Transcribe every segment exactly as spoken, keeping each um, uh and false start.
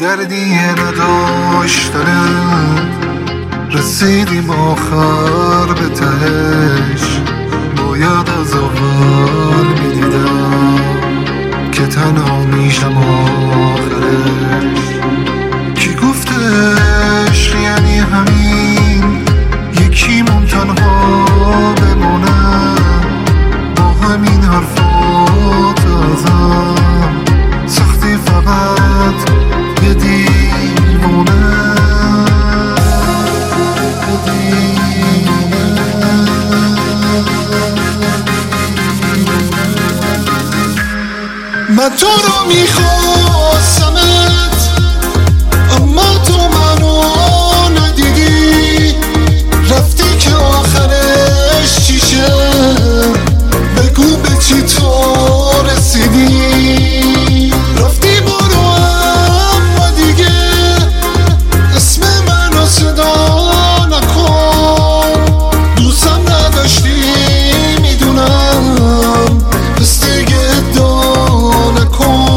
دردی نداشتنم رسیدیم آخر به تهش. باید از اول میدیدم که تنها میشم آخرش. کی گفتش یعنی همین یکیمون تنها بمونم با همین حرفات ازم سختی فقط یه دیوونه. من تو رو میخواستمت اما تو منو ندیدی. رفتی که آخرش چیشه بگو به چی تو رسیدی. رفتی برو اما دیگه اسم منو صدا نکن. دوستم نداشتی میدونم بس دیگه ادعا نکن.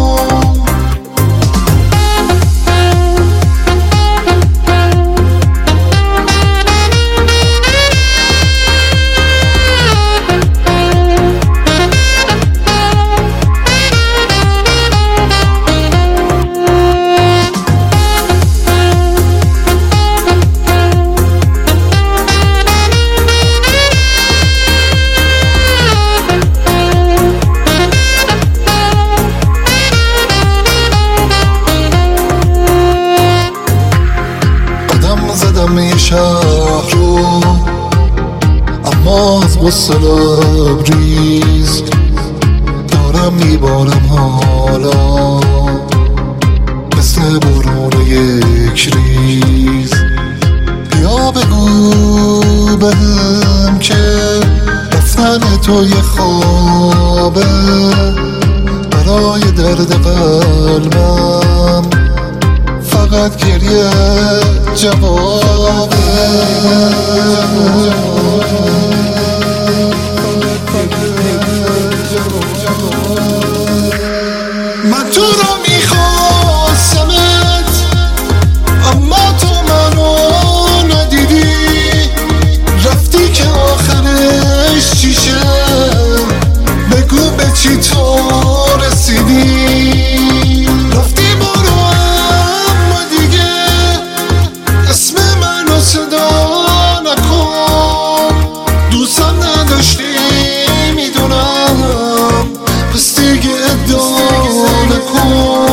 زدم یه شهر رو اما از غصه لبریز دارم میبارم حالا مثل بارون یک ریز. یا بگو بهم که رفتن تو یه خوابه برای درد قلبم فقط گریه جوابه. من تو رو میخواستمت اما تو منو ندیدی. رفتی که آخرش چیشه بگو به چی تو رسیدی. رفتی برو اما دیگه اسم منو صدا نکن. دوستم نداشتی میدونم بس دیگه ادعا نکن.